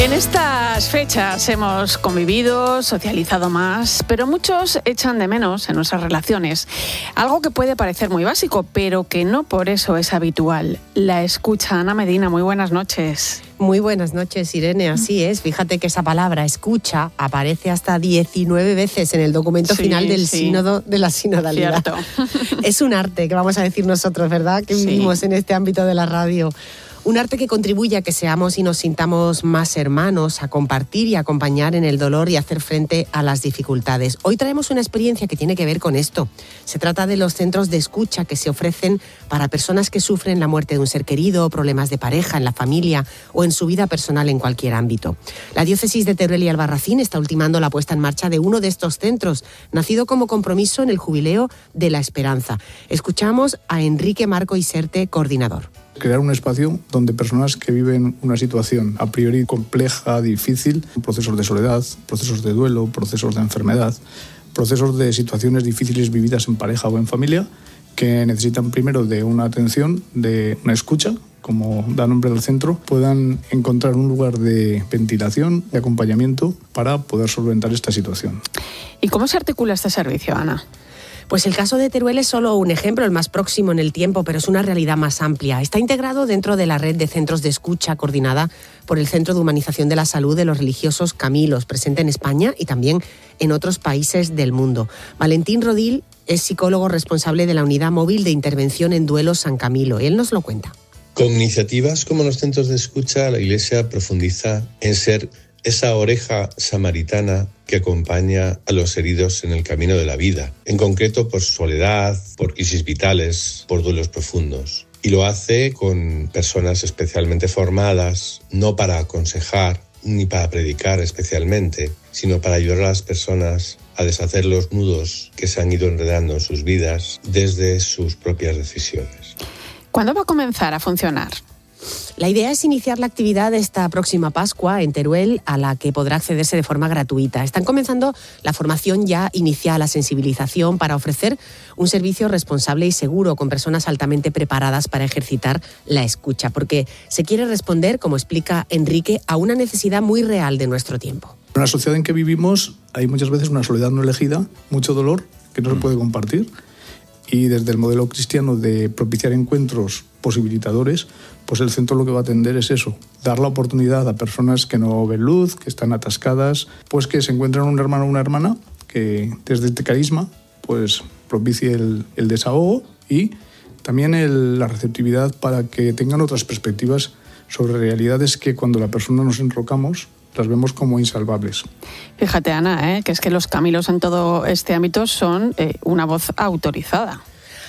En estas fechas hemos convivido, socializado más, pero muchos echan de menos en nuestras relaciones algo que puede parecer muy básico, pero que no por eso es habitual: la escucha. Ana Medina, muy buenas noches. Muy buenas noches, Irene. Así es. Fíjate que esa palabra escucha aparece hasta 19 veces en el documento final del Sínodo de la Sinodalidad. Cierto. Es un arte que vamos a decir nosotros, ¿verdad?, que vivimos en este ámbito de la radio. Un arte que contribuye a que seamos y nos sintamos más hermanos, a compartir y acompañar en el dolor y hacer frente a las dificultades. Hoy traemos una experiencia que tiene que ver con esto. Se trata de los centros de escucha que se ofrecen para personas que sufren la muerte de un ser querido, problemas de pareja, en la familia o en su vida personal en cualquier ámbito. La diócesis de Teruel y Albarracín está ultimando la puesta en marcha de uno de estos centros, nacido como compromiso en el Jubileo de la Esperanza. Escuchamos a Enrique Marco Iserte, coordinador. Crear un espacio donde personas que viven una situación a priori compleja, difícil, procesos de soledad, procesos de duelo, procesos de enfermedad, procesos de situaciones difíciles vividas en pareja o en familia, que necesitan primero de una atención, de una escucha, como da nombre al centro, puedan encontrar un lugar de ventilación, de acompañamiento para poder solventar esta situación. ¿Y cómo se articula este servicio, Ana? Pues el caso de Teruel es solo un ejemplo, el más próximo en el tiempo, pero es una realidad más amplia. Está integrado dentro de la red de centros de escucha coordinada por el Centro de Humanización de la Salud de los Religiosos Camilos, presente en España y también en otros países del mundo. Valentín Rodil es psicólogo responsable de la Unidad Móvil de Intervención en Duelo San Camilo. Él nos lo cuenta. Con iniciativas como los centros de escucha, la Iglesia profundiza en ser esa oreja samaritana que acompaña a los heridos en el camino de la vida, en concreto por soledad, por crisis vitales, por duelos profundos. Y lo hace con personas especialmente formadas, no para aconsejar ni para predicar especialmente, sino para ayudar a las personas a deshacer los nudos que se han ido enredando en sus vidas desde sus propias decisiones. ¿Cuándo va a comenzar a funcionar? La idea es iniciar la actividad esta próxima Pascua en Teruel, a la que podrá accederse de forma gratuita. Están comenzando la formación ya inicial, la sensibilización, para ofrecer un servicio responsable y seguro con personas altamente preparadas para ejercitar la escucha, porque se quiere responder, como explica Enrique, a una necesidad muy real de nuestro tiempo. En la sociedad en que vivimos hay muchas veces una soledad no elegida, mucho dolor que no se puede compartir, y desde el modelo cristiano de propiciar encuentros posibilitadores, pues el centro lo que va a atender es eso, dar la oportunidad a personas que no ven luz, que están atascadas, pues que se encuentran un hermano o una hermana que desde este carisma pues propicie el desahogo y también la receptividad para que tengan otras perspectivas sobre realidades que cuando la persona nos enrocamos las vemos como insalvables. Fíjate, Ana, que es que los Camilos en todo este ámbito son una voz autorizada.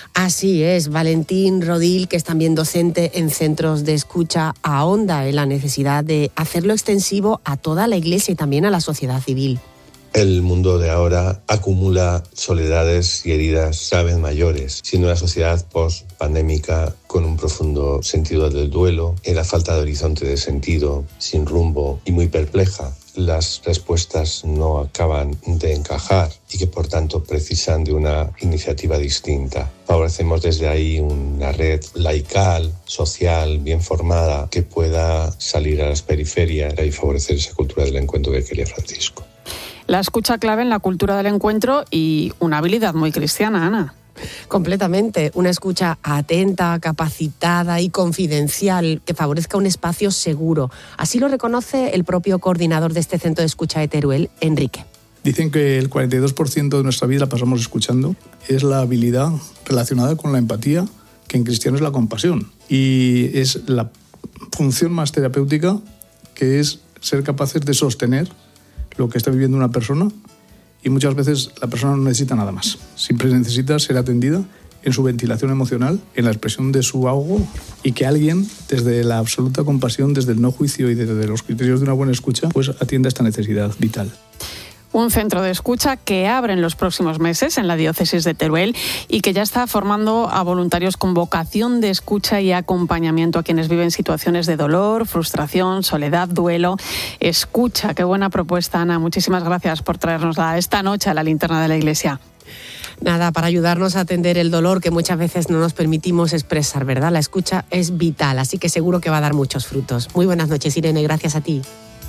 Así es, Valentín Rodil, que es también docente en centros de escucha, ahonda en la necesidad de hacerlo extensivo a toda la Iglesia y también a la sociedad civil. El mundo de ahora acumula soledades y heridas cada vez mayores, siendo una sociedad post-pandémica con un profundo sentido del duelo, en la falta de horizonte de sentido, sin rumbo y muy perpleja. Las respuestas no acaban de encajar y que por tanto precisan de una iniciativa distinta. Favorecemos desde ahí una red laical, social, bien formada, que pueda salir a las periferias y favorecer esa cultura del encuentro que quería Francisco. La escucha clave en la cultura del encuentro y una habilidad muy cristiana, Ana. Completamente, una escucha atenta, capacitada y confidencial que favorezca un espacio seguro. Así lo reconoce el propio coordinador de este centro de escucha de Teruel, Enrique. Dicen que el 42% de nuestra vida la pasamos escuchando. Es la habilidad relacionada con la empatía, que en cristiano es la compasión. Y es la función más terapéutica, que es ser capaces de sostener lo que está viviendo una persona, y muchas veces la persona no necesita nada más. Siempre necesita ser atendida en su ventilación emocional, en la expresión de su ahogo, y que alguien, desde la absoluta compasión, desde el no juicio y desde los criterios de una buena escucha, pues atienda esta necesidad vital. Un centro de escucha que abre en los próximos meses en la diócesis de Teruel y que ya está formando a voluntarios con vocación de escucha y acompañamiento a quienes viven situaciones de dolor, frustración, soledad, duelo. Escucha, qué buena propuesta, Ana. Muchísimas gracias por traernosla esta noche a la linterna de la Iglesia. Nada, para ayudarnos a atender el dolor que muchas veces no nos permitimos expresar, ¿verdad? La escucha es vital, así que seguro que va a dar muchos frutos. Muy buenas noches, Irene, gracias a ti.